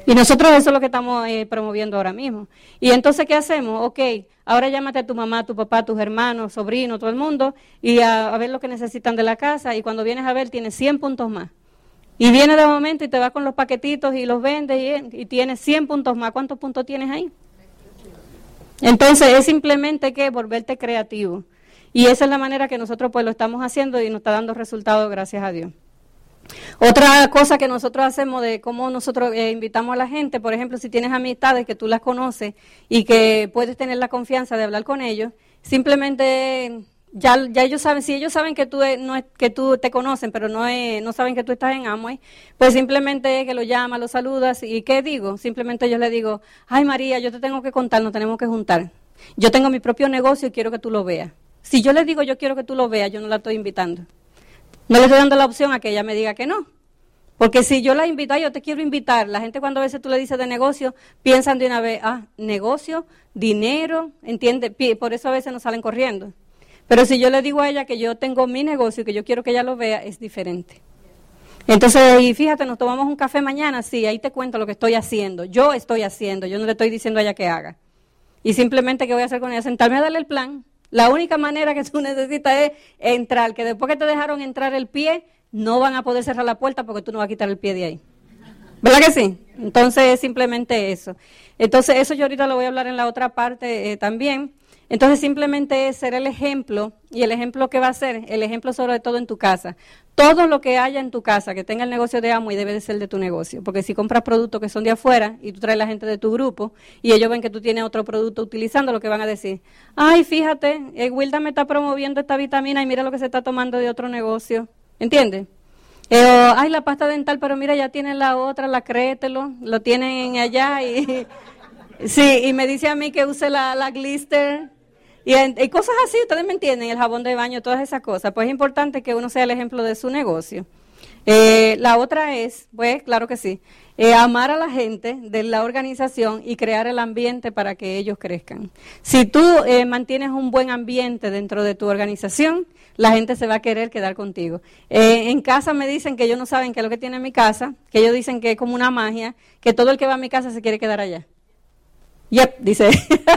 Y nosotros eso es lo que estamos promoviendo ahora mismo. Y entonces, ¿qué hacemos? Ok, ahora llámate a tu mamá, a tu papá, a tus hermanos, sobrinos, todo el mundo, y a ver lo que necesitan de la casa, y cuando vienes a ver tienes 100 puntos más. Y viene de momento y te vas con los paquetitos y los vendes y tienes 100 puntos más. ¿Cuántos puntos tienes ahí? Entonces, es simplemente que volverte creativo. Y esa es la manera que nosotros pues lo estamos haciendo y nos está dando resultados, gracias a Dios. Otra cosa que nosotros hacemos de cómo nosotros invitamos a la gente, por ejemplo, si tienes amistades que tú las conoces y que puedes tener la confianza de hablar con ellos, simplemente ya ellos saben, si ellos saben que tú que tú te conocen, pero no saben que tú estás en Amway, pues simplemente que lo llamas, lo saludas y ¿qué digo? Simplemente yo le digo, ay María, yo te tengo que contar, nos tenemos que juntar. Yo tengo mi propio negocio y quiero que tú lo veas. Si yo le digo yo quiero que tú lo veas, yo no la estoy invitando. No le estoy dando la opción a que ella me diga que no. Porque si yo la invito, yo te quiero invitar, la gente cuando a veces tú le dices de negocio, piensan de una vez, negocio, dinero, ¿entiendes? Por eso a veces nos salen corriendo. Pero si yo le digo a ella que yo tengo mi negocio y que yo quiero que ella lo vea, es diferente. Entonces, y fíjate, nos tomamos un café mañana, sí, ahí te cuento lo que estoy haciendo. Yo no le estoy diciendo a ella que haga. Y simplemente, ¿qué voy a hacer con ella? Sentarme a darle el plan. La única manera que tú necesitas es entrar, que después que te dejaron entrar el pie, no van a poder cerrar la puerta porque tú no vas a quitar el pie de ahí. ¿Verdad que sí? Entonces es simplemente eso. Entonces eso yo ahorita lo voy a hablar en la otra parte también. Entonces simplemente es ser el ejemplo, y el ejemplo que va a ser, el ejemplo sobre todo en tu casa. Todo lo que haya en tu casa que tenga el negocio de Amway debe de ser de tu negocio, porque si compras productos que son de afuera y tú traes la gente de tu grupo y ellos ven que tú tienes otro producto utilizando, lo que van a decir, ay, fíjate, Wilda me está promoviendo esta vitamina y mira lo que se está tomando de otro negocio, ¿entiendes? Ay, la pasta dental, pero mira, ya tienen la otra, la Créetelo, lo tienen allá y sí, y me dice a mí que use la Glister. Y cosas así, ustedes me entienden, el jabón de baño, todas esas cosas. Pues es importante que uno sea el ejemplo de su negocio. La otra es, pues claro que sí, amar a la gente de la organización y crear el ambiente para que ellos crezcan. Si tú mantienes un buen ambiente dentro de tu organización, la gente se va a querer quedar contigo. En casa me dicen que ellos no saben qué es lo que tiene en mi casa, que ellos dicen que es como una magia, que todo el que va a mi casa se quiere quedar allá. Yep, dice.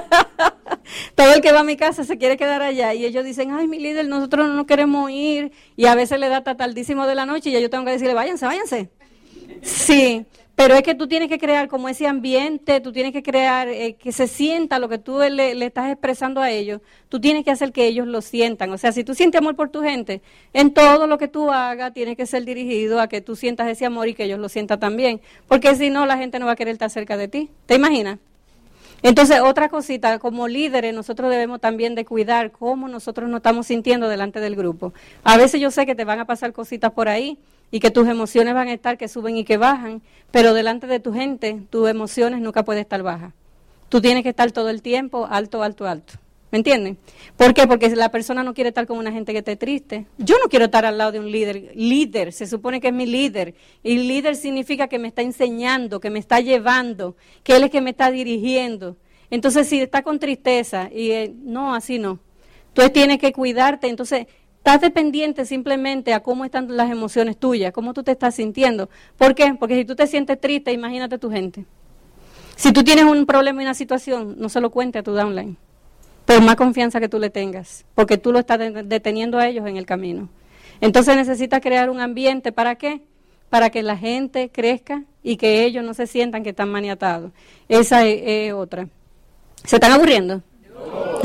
Todo el que va a mi casa se quiere quedar allá y ellos dicen, ay, mi líder, nosotros no queremos ir, y a veces le da hasta tardísimo de la noche y ya yo tengo que decirle, váyanse. Sí, pero es que tú tienes que crear como ese ambiente, tú tienes que crear que se sienta lo que tú le estás expresando a ellos, tú tienes que hacer que ellos lo sientan. O sea, si tú sientes amor por tu gente, en todo lo que tú hagas tiene que ser dirigido a que tú sientas ese amor y que ellos lo sientan también, porque si no, la gente no va a querer estar cerca de ti. ¿Te imaginas? Entonces, otra cosita, como líderes, nosotros debemos también de cuidar cómo nosotros nos estamos sintiendo delante del grupo. A veces yo sé que te van a pasar cositas por ahí y que tus emociones van a estar que suben y que bajan, pero delante de tu gente, tus emociones nunca pueden estar bajas. Tú tienes que estar todo el tiempo alto, alto, alto. ¿Me entienden? ¿Por qué? Porque la persona no quiere estar con una gente que esté triste. Yo no quiero estar al lado de un líder. Líder, se supone que es mi líder. Y líder significa que me está enseñando, que me está llevando, que él es que me está dirigiendo. Entonces, si está con tristeza, y no, así no. Tú tienes que cuidarte. Entonces, estás dependiente simplemente a cómo están las emociones tuyas, cómo tú te estás sintiendo. ¿Por qué? Porque si tú te sientes triste, imagínate tu gente. Si tú tienes un problema y una situación, no se lo cuente a tu downline. Por más confianza que tú le tengas, porque tú lo estás deteniendo a ellos en el camino. Entonces necesitas crear un ambiente, ¿para qué? Para que la gente crezca y que ellos no se sientan que están maniatados. Esa es otra. ¿Se están aburriendo? No.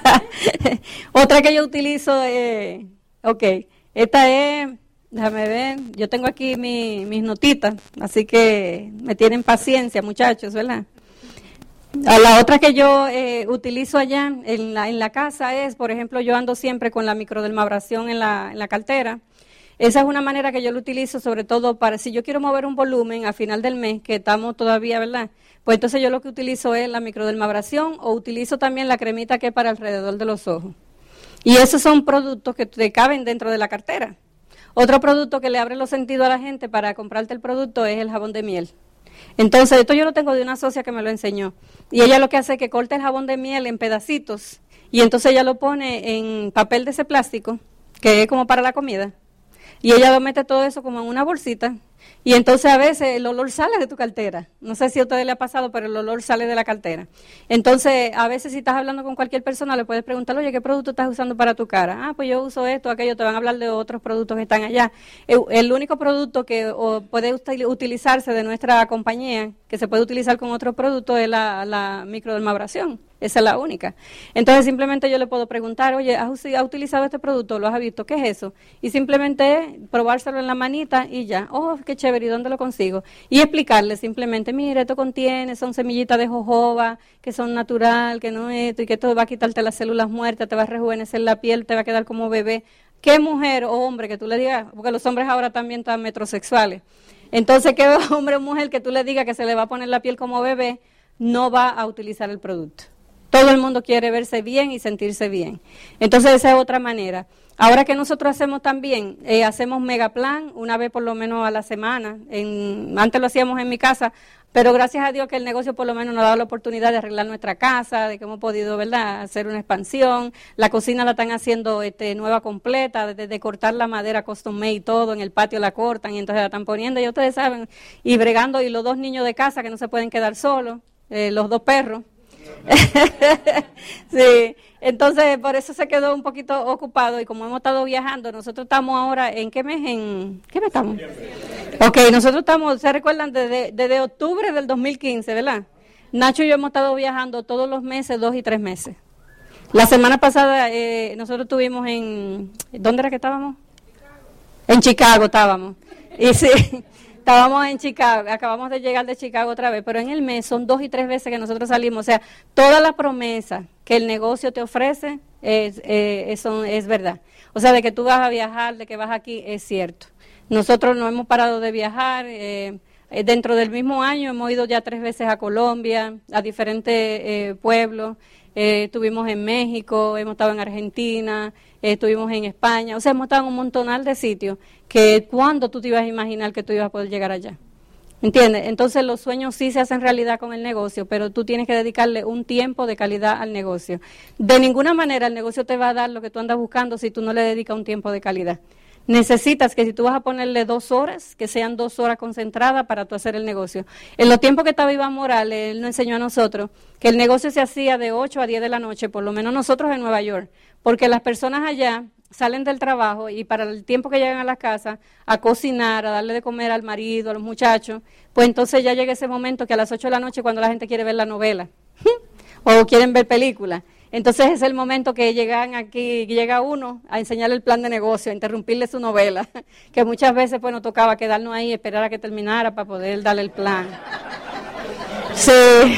Otra que yo utilizo, esta es, déjame ver, yo tengo aquí mis notitas, así que me tienen paciencia, muchachos, ¿verdad? La otra que yo utilizo allá en la casa es, por ejemplo, yo ando siempre con la microdermabrasión en la cartera. Esa es una manera que yo lo utilizo sobre todo para, si yo quiero mover un volumen a final del mes, que estamos todavía, ¿verdad? Pues entonces yo lo que utilizo es la microdermabrasión, o utilizo también la cremita que es para alrededor de los ojos. Y esos son productos que te caben dentro de la cartera. Otro producto que le abre los sentidos a la gente para comprarte el producto es el jabón de miel. Entonces, esto yo lo tengo de una socia que me lo enseñó. Y ella lo que hace es que corta el jabón de miel en pedacitos y entonces ella lo pone en papel de ese plástico, que es como para la comida. Y ella lo mete todo eso como en una bolsita Y entonces a veces el olor sale de tu cartera. No sé si a ustedes les ha pasado, pero el olor sale de la cartera. Entonces, a veces si estás hablando con cualquier persona, le puedes preguntar, oye, ¿qué producto estás usando para tu cara? Ah, pues yo uso esto, aquello, te van a hablar de otros productos que están allá. El único producto que puede utilizarse de nuestra compañía, que se puede utilizar con otros productos, es la microdermabrasión. Esa es la única. Entonces, simplemente yo le puedo preguntar, oye, ¿has utilizado este producto? ¿Lo has visto? ¿Qué es eso? Y simplemente probárselo en la manita y ya. Oh, qué chévere, ¿y dónde lo consigo? Y explicarle simplemente, mire, esto contiene, son semillitas de jojoba, que son natural, que no es esto, y que esto va a quitarte las células muertas, te va a rejuvenecer la piel, te va a quedar como bebé. ¿Qué mujer o hombre que tú le digas? Porque los hombres ahora también están metrosexuales. Entonces, ¿qué hombre o mujer que tú le digas que se le va a poner la piel como bebé no va a utilizar el producto? Todo el mundo quiere verse bien y sentirse bien. Entonces, esa es otra manera. Ahora que nosotros hacemos también, hacemos megaplan una vez por lo menos a la semana. Antes lo hacíamos en mi casa, pero gracias a Dios que el negocio por lo menos nos ha dado la oportunidad de arreglar nuestra casa, de que hemos podido, ¿verdad?, hacer una expansión. La cocina la están haciendo nueva completa, de cortar la madera custom made y todo, en el patio la cortan y entonces la están poniendo, y ustedes saben, y bregando, y los 2 niños de casa que no se pueden quedar solos, los 2 perros. Sí, entonces por eso se quedó un poquito ocupado, y como hemos estado viajando, nosotros estamos ahora, ¿en qué mes? ¿Qué mes estamos? Ok, nosotros estamos, ¿se recuerdan? Desde octubre del 2015, ¿verdad? Nacho y yo hemos estado viajando todos los meses, 2 y 3 meses. La semana pasada nosotros estuvimos ¿dónde era que estábamos? En Chicago estábamos, y sí. Estábamos en Chicago, acabamos de llegar de Chicago otra vez, pero en el mes son 2 y 3 veces que nosotros salimos. O sea, toda la promesa que el negocio te ofrece eso es verdad. O sea, de que tú vas a viajar, de que vas aquí, es cierto. Nosotros no hemos parado de viajar. Dentro del mismo año hemos ido ya 3 veces a Colombia, a diferentes pueblos. Estuvimos en México, hemos estado en Argentina, estuvimos en España. O sea, hemos estado en un montonal de sitios que cuando tú te ibas a imaginar que tú ibas a poder llegar allá. ¿Entiendes? Entonces los sueños sí se hacen realidad con el negocio, pero tú tienes que dedicarle un tiempo de calidad al negocio. De ninguna manera el negocio te va a dar lo que tú andas buscando si tú no le dedicas un tiempo de calidad. Necesitas que si tú vas a ponerle 2 horas, que sean 2 horas concentradas para tú hacer el negocio. En los tiempos que estaba Iván Morales, él nos enseñó a nosotros que el negocio se hacía de 8 a 10 de la noche, por lo menos nosotros en Nueva York, porque las personas allá salen del trabajo y para el tiempo que llegan a la casa a cocinar, a darle de comer al marido, a los muchachos, pues entonces ya llega ese momento que a las 8 de la noche cuando la gente quiere ver la novela o quieren ver películas. Entonces es el momento que llega uno a enseñarle el plan de negocio, a interrumpirle su novela, que muchas veces pues nos tocaba quedarnos ahí y esperar a que terminara para poder darle el plan. Sí,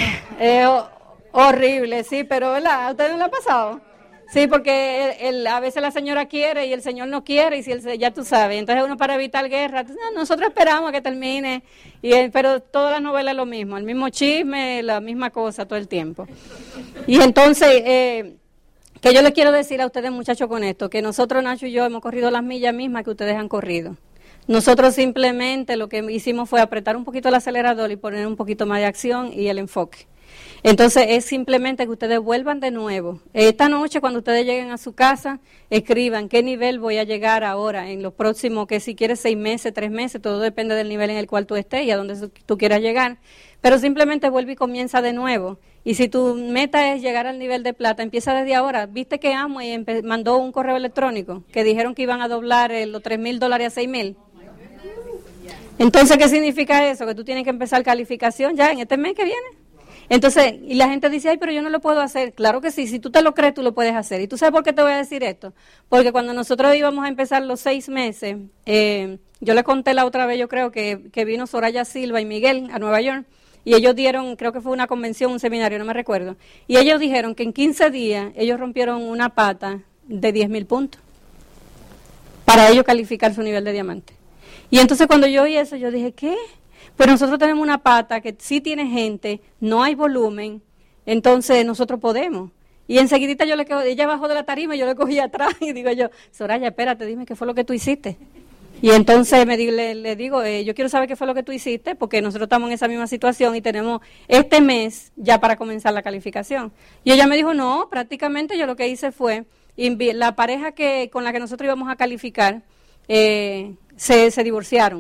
horrible, sí, pero ¿verdad? ¿A ustedes no le ha pasado? Sí, porque a veces la señora quiere y el señor no quiere, y ya tú sabes, entonces uno para evitar guerra, nosotros esperamos a que termine, pero todas las novelas es lo mismo, el mismo chisme, la misma cosa todo el tiempo. Y entonces, que yo les quiero decir a ustedes, muchachos, con esto, que nosotros, Nacho y yo, hemos corrido las millas mismas que ustedes han corrido. Nosotros simplemente lo que hicimos fue apretar un poquito el acelerador y poner un poquito más de acción y el enfoque. Entonces es simplemente que ustedes vuelvan de nuevo. Esta noche cuando ustedes lleguen a su casa, escriban qué nivel voy a llegar ahora en los próximos, que si quieres 6 meses, 3 meses, todo depende del nivel en el cual tú estés y a donde tú quieras llegar. Pero simplemente vuelve y comienza de nuevo. Y si tu meta es llegar al nivel de plata, empieza desde ahora. ¿Viste que Amway mandó un correo electrónico que dijeron que iban a doblar los $3,000 a 6,000? Entonces, ¿qué significa eso? Que tú tienes que empezar calificación ya en este mes que viene. Entonces, y la gente dice, ay, pero yo no lo puedo hacer. Claro que sí, si tú te lo crees, tú lo puedes hacer. ¿Y tú sabes por qué te voy a decir esto? Porque cuando nosotros íbamos a empezar los 6 meses, yo le conté la otra vez, yo creo que vino Soraya Silva y Miguel a Nueva York, y ellos dieron, creo que fue una convención, un seminario, no me recuerdo, y ellos dijeron que en 15 días ellos rompieron una pata de 10,000 puntos para ellos calificar su nivel de diamante. Y entonces cuando yo oí eso, yo dije, ¿qué? Pues nosotros tenemos una pata que sí tiene gente, no hay volumen, entonces nosotros podemos. Y enseguidita ella bajó de la tarima y yo le cogí atrás y digo yo, Soraya, espérate, dime qué fue lo que tú hiciste. Y entonces le digo, yo quiero saber qué fue lo que tú hiciste, porque nosotros estamos en esa misma situación y tenemos este mes ya para comenzar la calificación. Y ella me dijo, no, prácticamente yo lo que hice fue, la pareja con la que nosotros íbamos a calificar, se divorciaron.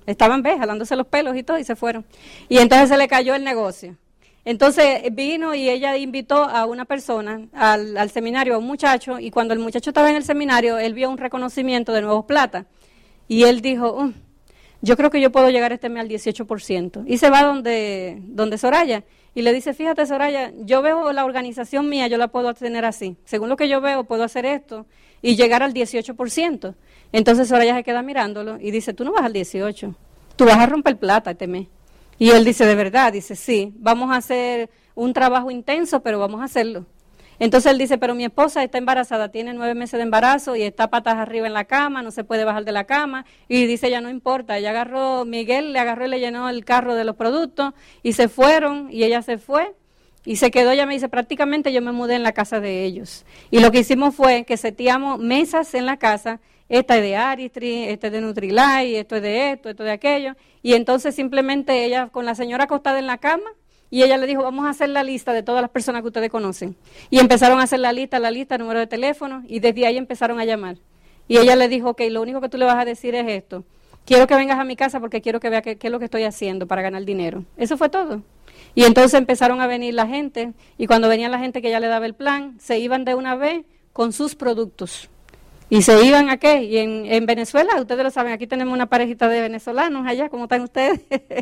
estaban, jalándose los pelos y todo, y se fueron. Y entonces se le cayó el negocio. Entonces vino y ella invitó a una persona al seminario, a un muchacho, y cuando el muchacho estaba en el seminario, él vio un reconocimiento de Nuevos Plata, y él dijo, yo creo que yo puedo llegar este mes al 18%. Y se va donde Soraya, y le dice, fíjate Soraya, yo veo la organización mía, yo la puedo tener así. Según lo que yo veo, puedo hacer esto y llegar al 18%. Entonces Soraya se queda mirándolo y dice, tú no vas al 18%, tú vas a romper plata este mes. Y él dice, ¿de verdad? Dice, sí, vamos a hacer un trabajo intenso, pero vamos a hacerlo. Entonces él dice, pero mi esposa está embarazada, tiene 9 meses de embarazo y está patas arriba en la cama, no se puede bajar de la cama. Y dice, ya no importa, ella Miguel le agarró y le llenó el carro de los productos y se fueron y ella se fue. Y se quedó, ella me dice, prácticamente yo me mudé en la casa de ellos. Y lo que hicimos fue que seteamos mesas en la casa. Esta es de Aristri, esta es de Nutrilite, esto es de esto de aquello. Y entonces simplemente ella con la señora acostada en la cama, y ella le dijo, vamos a hacer la lista de todas las personas que ustedes conocen. Y empezaron a hacer la lista, número de teléfono, y desde ahí empezaron a llamar. Y ella le dijo, ok, lo único que tú le vas a decir es esto. Quiero que vengas a mi casa porque quiero que vea qué es lo que estoy haciendo para ganar dinero. Eso fue todo. Y entonces empezaron a venir la gente, y cuando venía la gente que ella le daba el plan, se iban de una vez con sus productos. Y se iban a qué, y en Venezuela, ustedes lo saben, aquí tenemos una parejita de venezolanos allá, ¿cómo están ustedes?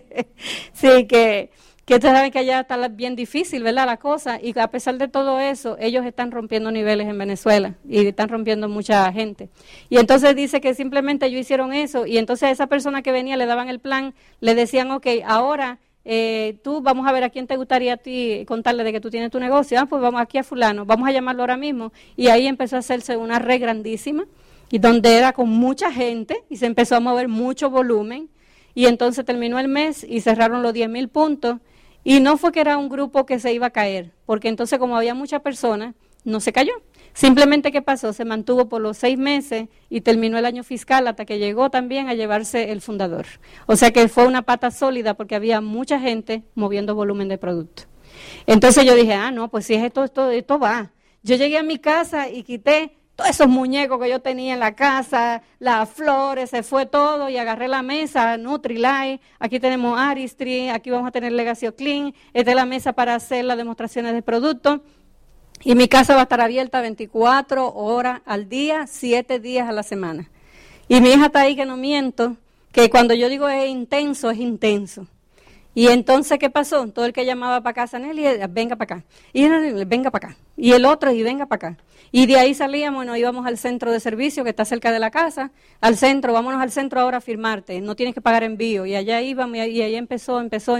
Sí, que ustedes saben que allá está bien difícil, ¿verdad?, la cosa, y a pesar de todo eso, ellos están rompiendo niveles en Venezuela, y están rompiendo mucha gente. Y entonces dice que simplemente ellos hicieron eso, y entonces a esa persona que venía le daban el plan, le decían, ok, ahora tú vamos a ver a quién te gustaría a ti contarle de que tú tienes tu negocio. Pues vamos aquí a fulano, vamos a llamarlo ahora mismo. Y ahí empezó a hacerse una red grandísima, y donde era con mucha gente, y se empezó a mover mucho volumen, y entonces terminó el mes y cerraron los 10,000 puntos, y no fue que era un grupo que se iba a caer, porque entonces como había muchas personas, no se cayó. Simplemente, ¿qué pasó? Se mantuvo por los 6 meses y terminó el año fiscal hasta que llegó también a llevarse el fundador. O sea que fue una pata sólida porque había mucha gente moviendo volumen de producto. Entonces yo dije, no, pues si es esto va. Yo llegué a mi casa y quité todos esos muñecos que yo tenía en la casa, las flores, se fue todo y agarré la mesa, Nutrilite, aquí tenemos Aristri, aquí vamos a tener Legacy Clean, esta es la mesa para hacer las demostraciones de productos. Y mi casa va a estar abierta 24 horas al día, 7 días a la semana. Y mi hija está ahí que no miento, que cuando yo digo es intenso, es intenso. Y entonces, ¿qué pasó? Todo el que llamaba para casa, Nelly, venga para acá. Y venga para acá. Y el otro, y venga para acá. Y de ahí salíamos y nos íbamos al centro de servicio que está cerca de la casa. Al centro, vámonos al centro ahora a firmarte. No tienes que pagar envío. Y allá íbamos y ahí empezó.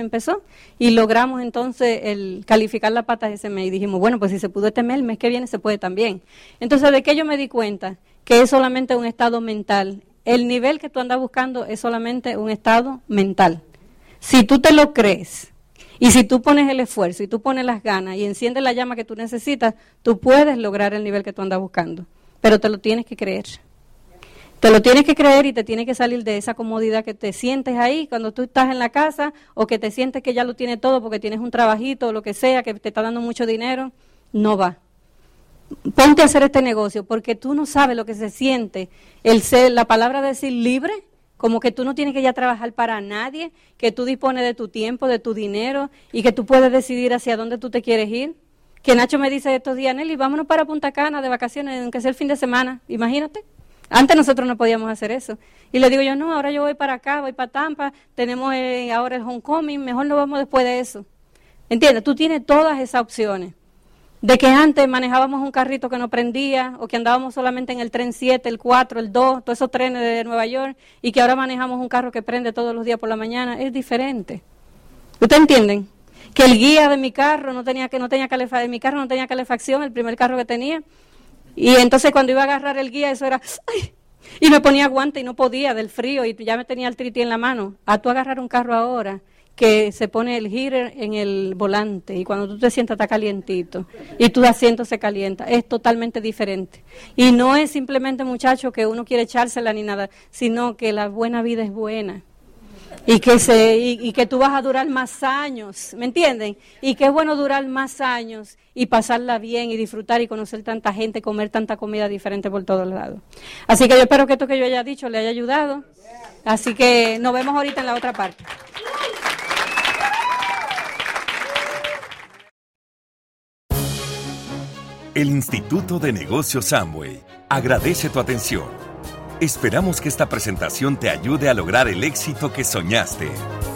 Y logramos entonces el calificar la pata ese mes. Y dijimos, bueno, pues si se pudo este mes, el mes que viene se puede también. Entonces, ¿de qué yo me di cuenta? Que es solamente un estado mental. El nivel que tú andas buscando es solamente un estado mental. Si tú te lo crees y si tú pones el esfuerzo y tú pones las ganas y enciendes la llama que tú necesitas, tú puedes lograr el nivel que tú andas buscando, pero te lo tienes que creer. Te lo tienes que creer y te tienes que salir de esa comodidad que te sientes ahí cuando tú estás en la casa o que te sientes que ya lo tienes todo porque tienes un trabajito o lo que sea que te está dando mucho dinero. No va. Ponte a hacer este negocio porque tú no sabes lo que se siente el ser, la palabra decir libre. Como que tú no tienes que ya trabajar para nadie, que tú dispones de tu tiempo, de tu dinero y que tú puedes decidir hacia dónde tú te quieres ir. Que Nacho me dice estos días, Nelly, vámonos para Punta Cana de vacaciones, aunque sea el fin de semana. Imagínate. Antes nosotros no podíamos hacer eso. Y le digo yo, no, ahora yo voy para acá, voy para Tampa, tenemos ahora el homecoming, mejor nos vamos después de eso. ¿Entiendes? Tú tienes todas esas opciones. De que antes manejábamos un carrito que no prendía, o que andábamos solamente en el tren 7, el 4, el 2, todos esos trenes de Nueva York, y que ahora manejamos un carro que prende todos los días por la mañana, es diferente. ¿Ustedes entienden? Que el guía de mi carro no tenía calefacción, el primer carro que tenía, y entonces cuando iba a agarrar el guía, eso era, ¡ay! Y me ponía guante y no podía del frío, y ya me tenía el trití en la mano. A tú agarrar un carro ahora, que se pone el heater en el volante y cuando tú te sientas está calientito y tu asiento se calienta, es totalmente diferente. Y no es simplemente, muchacho, que uno quiere echársela ni nada, sino que la buena vida es buena. y que tú vas a durar más años, ¿me entienden? Y que es bueno durar más años y pasarla bien y disfrutar y conocer tanta gente, comer tanta comida diferente por todos lados. Así que yo espero que esto que yo haya dicho le haya ayudado. Así que nos vemos ahorita en la otra parte. El Instituto de Negocios Amway agradece tu atención. Esperamos que esta presentación te ayude a lograr el éxito que soñaste.